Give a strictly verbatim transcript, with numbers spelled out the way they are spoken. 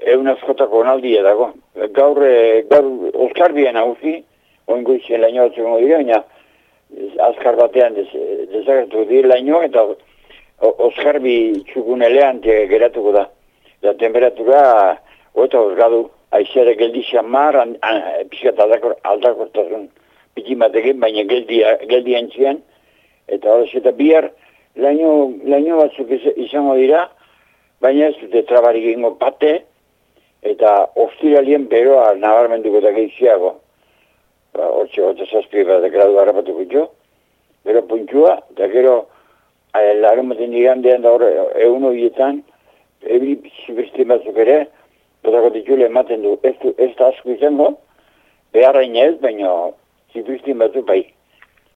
egun askotako onaldia dago. Gaur, gaur Oskarbien hauzi, oingo izien laino batzuk gongo dira, baina azkar batean dezagertu dira laino, eta Oskarbi txukunelean geratuko da. Da temperatura, oeta osgadu, aizeare geldi xamar, pixkat aldakortasun pikimatekin, baina geldi antzian, eta hori eta bihar laino, laino batzuk izango dira, baina ez dute trabarik egingo pate, eta ostiralien beroa nabarmenduko da gehiago. Hortxe, hortxe zazpi bat gradu harrapatuko jo, bero puntua, eta gero larun baten igandean da hor egun horietan, ebri zibestin batzuk ere, botako ditule ematen du, ez da asko izango, beharrain ez, baina zibestin batzuk bai.